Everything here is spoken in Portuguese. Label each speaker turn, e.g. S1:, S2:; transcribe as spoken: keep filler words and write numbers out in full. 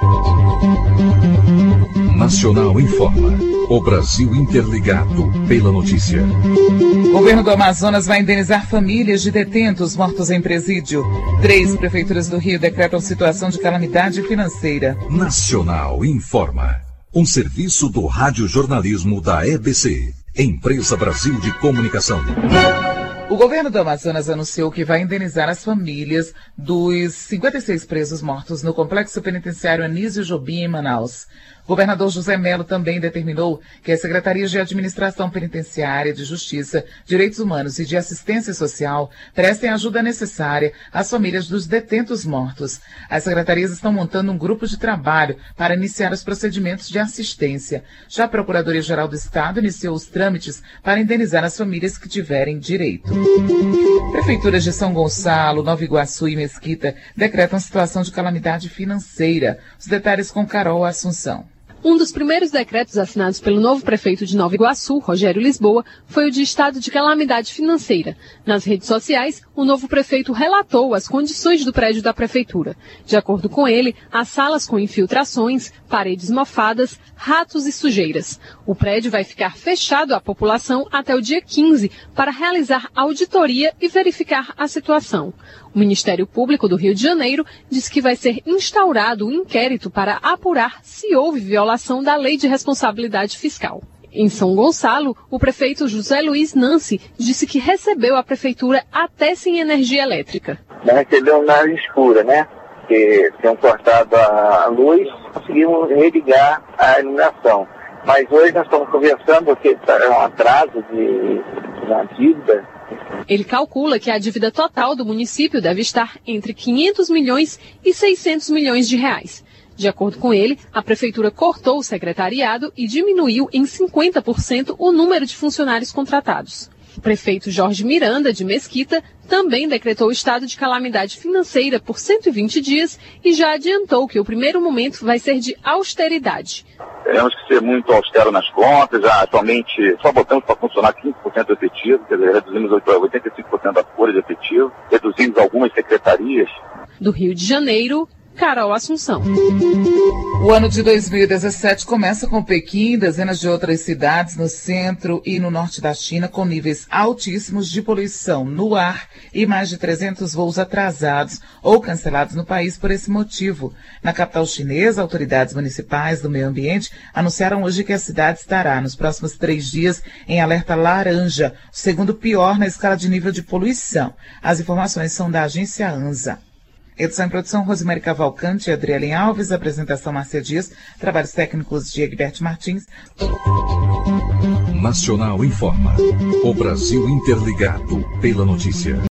S1: Nacional informa. O Brasil interligado pela notícia.
S2: O governo do Amazonas vai indenizar famílias de detentos mortos em presídio. Três prefeituras do Rio decretam situação de calamidade financeira.
S1: Nacional informa. Um serviço do radiojornalismo da E B C, Empresa Brasil de Comunicação.
S2: O governo do Amazonas anunciou que vai indenizar as famílias dos cinquenta e seis presos mortos no complexo penitenciário Anísio Jobim, em Manaus. O governador José Mello também determinou que as secretarias de Administração Penitenciária, de Justiça, Direitos Humanos e de Assistência Social prestem a ajuda necessária às famílias dos detentos mortos. As secretarias estão montando um grupo de trabalho para iniciar os procedimentos de assistência. Já a Procuradoria-Geral do Estado iniciou os trâmites para indenizar as famílias que tiverem direito. Prefeituras de São Gonçalo, Nova Iguaçu e Mesquita decretam situação de calamidade financeira. Os detalhes com Carol Assunção.
S3: Um dos primeiros decretos assinados pelo novo prefeito de Nova Iguaçu, Rogério Lisboa, foi o de estado de calamidade financeira. Nas redes sociais, o novo prefeito relatou as condições do prédio da prefeitura. De acordo com ele, há salas com infiltrações, paredes mofadas, ratos e sujeiras. O prédio vai ficar fechado à população até o dia quinze para realizar auditoria e verificar a situação. O Ministério Público do Rio de Janeiro diz que vai ser instaurado um inquérito para apurar se houve violação da Lei de Responsabilidade Fiscal. Em São Gonçalo, o prefeito José Luiz Nancy disse que recebeu a prefeitura até sem energia elétrica.
S4: Nós recebemos na área escura, né? Que tinham cortado a luz, conseguimos religar a iluminação. Mas hoje nós estamos conversando porque é um atraso de, na dívida.
S3: Ele calcula que a dívida total do município deve estar entre quinhentos milhões e seiscentos milhões de reais. De acordo com ele, a prefeitura cortou o secretariado e diminuiu em cinquenta por cento o número de funcionários contratados. O prefeito Jorge Miranda, de Mesquita, também decretou estado de calamidade financeira por cento e vinte dias e já adiantou que o primeiro momento vai ser de austeridade.
S5: Temos que ser muito austeros nas contas, já atualmente só botamos para funcionar quinze por cento do efetivo, quer dizer, reduzimos oitenta e cinco por cento da folha de efetivo, reduzimos algumas secretarias.
S3: Do Rio de Janeiro, Carol Assunção.
S2: O ano de dois mil e dezessete começa com Pequim e dezenas de outras cidades no centro e no norte da China com níveis altíssimos de poluição no ar e mais de trezentos voos atrasados ou cancelados no país por esse motivo. Na capital chinesa, autoridades municipais do meio ambiente anunciaram hoje que a cidade estará nos próximos três dias em alerta laranja, o segundo pior na escala de nível de poluição. As informações são da agência ANSA. Edição e produção, Rosemary Cavalcante e Adrielen Alves. Apresentação, Márcia Dias. Trabalhos técnicos de Egberto Martins.
S1: Nacional informa. O Brasil interligado pela notícia.